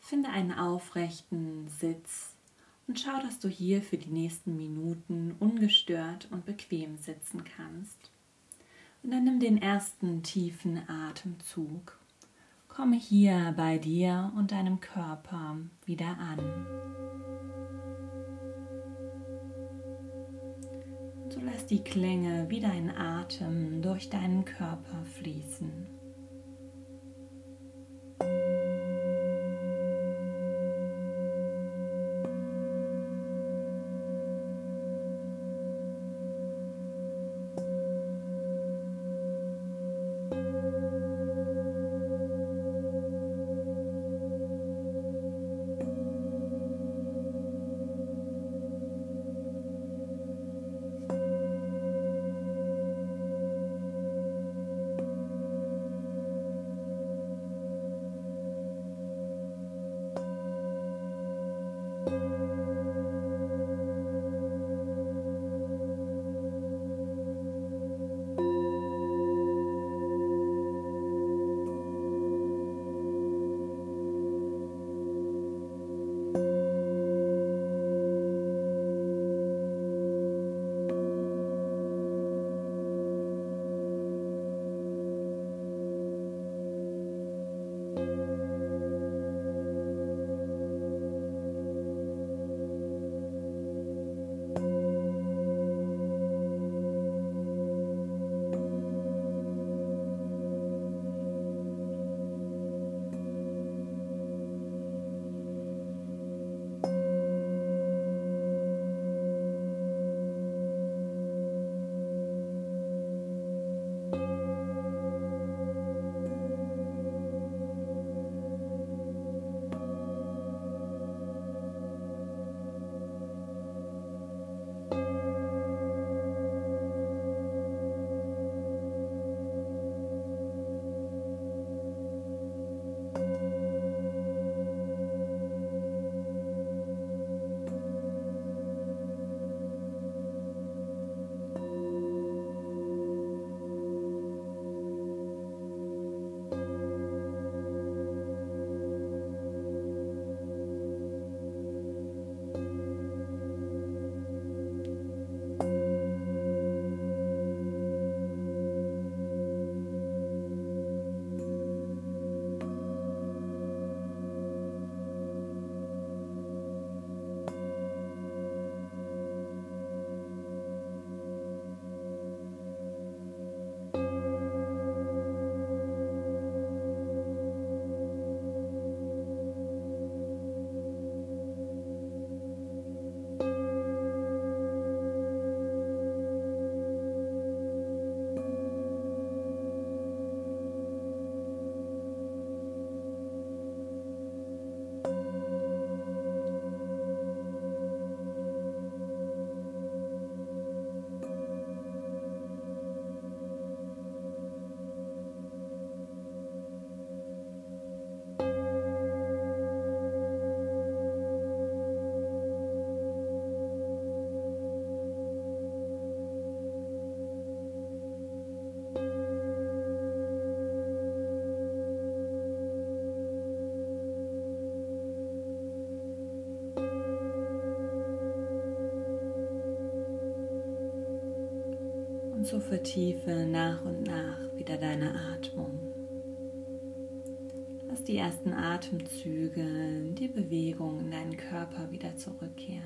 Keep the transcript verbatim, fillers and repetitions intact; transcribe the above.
Finde einen aufrechten Sitz und schau, dass du hier für die nächsten Minuten ungestört und bequem sitzen kannst. Und dann nimm den ersten tiefen Atemzug. Komme hier bei dir und deinem Körper wieder an. Und so lass die Klänge wie dein Atem durch deinen Körper fließen. Und so vertiefe nach und nach wieder deine Atmung. Lass die ersten Atemzüge, die Bewegung in deinen Körper wieder zurückkehren.